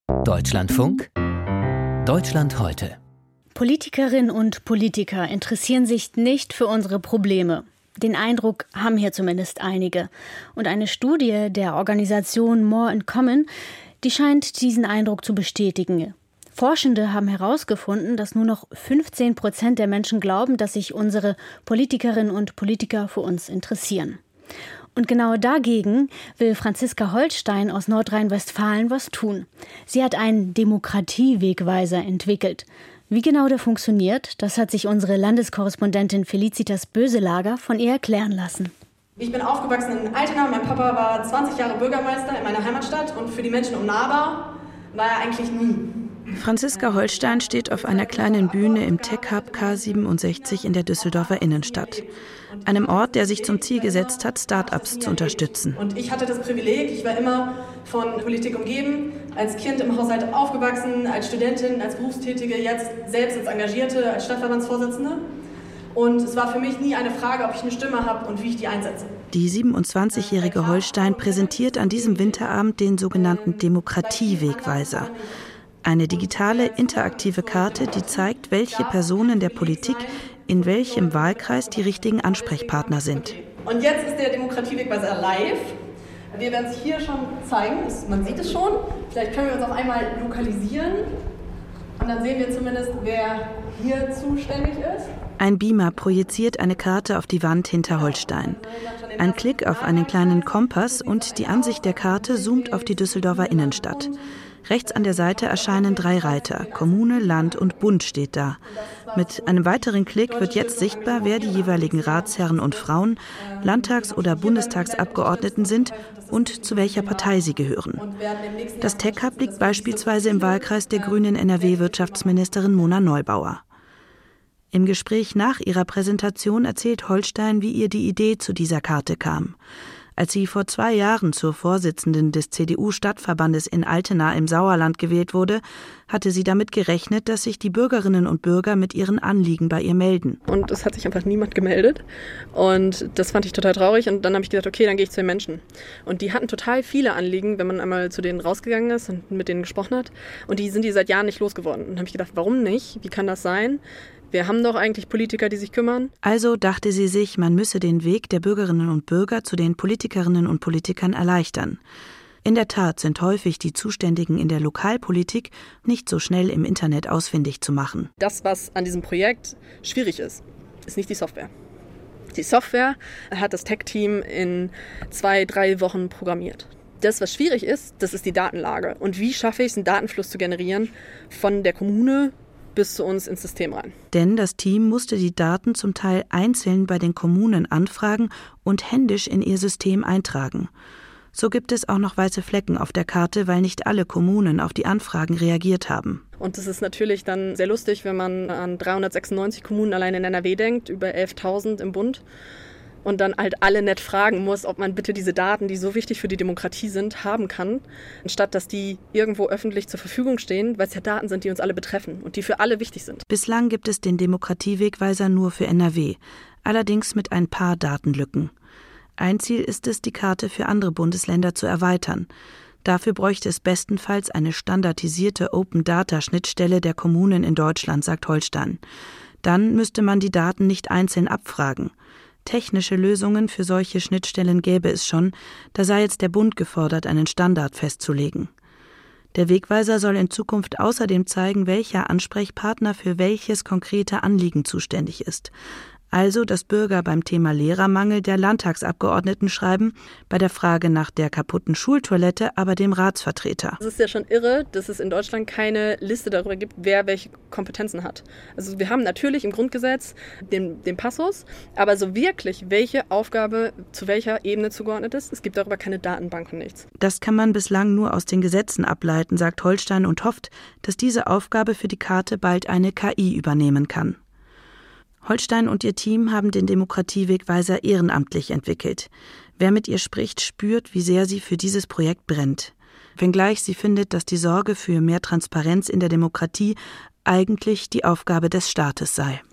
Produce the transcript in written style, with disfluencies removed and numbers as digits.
Deutschlandfunk, Deutschland heute. Politikerinnen und Politiker interessieren sich nicht für unsere Probleme. Den Eindruck haben hier zumindest einige. Und eine Studie der Organisation More in Common, die scheint diesen Eindruck zu bestätigen. Forschende haben herausgefunden, dass nur noch 15% der Menschen glauben, dass sich unsere Politikerinnen und Politiker für uns interessieren. Und genau dagegen will Franziska Holstein aus Nordrhein-Westfalen was tun. Sie hat einen Demokratiewegweiser entwickelt. Wie genau der funktioniert, das hat sich unsere Landeskorrespondentin Felicitas Böselager von ihr erklären lassen. Ich bin aufgewachsen in Altena. Mein Papa war 20 Jahre Bürgermeister in meiner Heimatstadt und für die Menschen um Nahbar war er eigentlich nie. Franziska Holstein steht auf einer kleinen Bühne im Tech-Hub K67 in der Düsseldorfer Innenstadt. Einem Ort, der sich zum Ziel gesetzt hat, Start-ups zu unterstützen. Und ich hatte das Privileg, ich war immer von Politik umgeben, als Kind im Haushalt aufgewachsen, als Studentin, als Berufstätige, jetzt selbst als Engagierte, als Stadtverbandsvorsitzende. Und es war für mich nie eine Frage, ob ich eine Stimme habe und wie ich die einsetze. Die 27-jährige Holstein präsentiert an diesem Winterabend den sogenannten Demokratiewegweiser. Eine digitale, interaktive Karte, die zeigt, welche Personen der Politik in welchem Wahlkreis die richtigen Ansprechpartner sind. Und jetzt ist der Demokratiewegweiser live. Wir werden es hier schon zeigen, man sieht es schon. Vielleicht können wir uns auch einmal lokalisieren. Und dann sehen wir zumindest, wer hier zuständig ist. Ein Beamer projiziert eine Karte auf die Wand hinter Holstein. Ein Klick auf einen kleinen Kompass und die Ansicht der Karte zoomt auf die Düsseldorfer Innenstadt. Rechts an der Seite erscheinen 3 Reiter. Kommune, Land und Bund steht da. Mit einem weiteren Klick wird jetzt sichtbar, wer die jeweiligen Ratsherren und Frauen, Landtags- oder Bundestagsabgeordneten sind und zu welcher Partei sie gehören. Das Tech-Hub liegt beispielsweise im Wahlkreis der grünen NRW-Wirtschaftsministerin Mona Neubauer. Im Gespräch nach ihrer Präsentation erzählt Holstein, wie ihr die Idee zu dieser Karte kam. Als sie vor 2 Jahren zur Vorsitzenden des CDU-Stadtverbandes in Altena im Sauerland gewählt wurde, hatte sie damit gerechnet, dass sich die Bürgerinnen und Bürger mit ihren Anliegen bei ihr melden. Und es hat sich einfach niemand gemeldet. Und das fand ich total traurig. Und dann habe ich gedacht, okay, dann gehe ich zu den Menschen. Und die hatten total viele Anliegen, wenn man einmal zu denen rausgegangen ist und mit denen gesprochen hat. Und die sind seit Jahren nicht losgeworden. Und dann habe ich gedacht, warum nicht? Wie kann das sein? Wir haben doch eigentlich Politiker, die sich kümmern. Also dachte sie sich, man müsse den Weg der Bürgerinnen und Bürger zu den Politikerinnen und Politikern erleichtern. In der Tat sind häufig die Zuständigen in der Lokalpolitik nicht so schnell im Internet ausfindig zu machen. Das, was an diesem Projekt schwierig ist nicht die Software. Die Software hat das Tech-Team in 2-3 Wochen programmiert. Das, was schwierig ist, das ist die Datenlage. Und wie schaffe ich es, einen Datenfluss zu generieren von der Kommune bis zu uns ins System rein. Denn das Team musste die Daten zum Teil einzeln bei den Kommunen anfragen und händisch in ihr System eintragen. So gibt es auch noch weiße Flecken auf der Karte, weil nicht alle Kommunen auf die Anfragen reagiert haben. Und das ist natürlich dann sehr lustig, wenn man an 396 Kommunen allein in NRW denkt, über 11.000 im Bund. Und dann halt alle nett fragen muss, ob man bitte diese Daten, die so wichtig für die Demokratie sind, haben kann, anstatt dass die irgendwo öffentlich zur Verfügung stehen, weil es ja Daten sind, die uns alle betreffen und die für alle wichtig sind. Bislang gibt es den Demokratiewegweiser nur für NRW, allerdings mit ein paar Datenlücken. Ein Ziel ist es, die Karte für andere Bundesländer zu erweitern. Dafür bräuchte es bestenfalls eine standardisierte Open-Data-Schnittstelle der Kommunen in Deutschland, sagt Holstein. Dann müsste man die Daten nicht einzeln abfragen. Technische Lösungen für solche Schnittstellen gäbe es schon, da sei jetzt der Bund gefordert, einen Standard festzulegen. Der Wegweiser soll in Zukunft außerdem zeigen, welcher Ansprechpartner für welches konkrete Anliegen zuständig ist. Also, dass Bürger beim Thema Lehrermangel der Landtagsabgeordneten schreiben, bei der Frage nach der kaputten Schultoilette aber dem Ratsvertreter. Es ist ja schon irre, dass es in Deutschland keine Liste darüber gibt, wer welche Kompetenzen hat. Also wir haben natürlich im Grundgesetz den Passus, aber so wirklich, welche Aufgabe zu welcher Ebene zugeordnet ist, es gibt darüber keine Datenbank und nichts. Das kann man bislang nur aus den Gesetzen ableiten, sagt Holstein und hofft, dass diese Aufgabe für die Karte bald eine KI übernehmen kann. Holstein und ihr Team haben den Demokratiewegweiser ehrenamtlich entwickelt. Wer mit ihr spricht, spürt, wie sehr sie für dieses Projekt brennt. Wenngleich sie findet, dass die Sorge für mehr Transparenz in der Demokratie eigentlich die Aufgabe des Staates sei.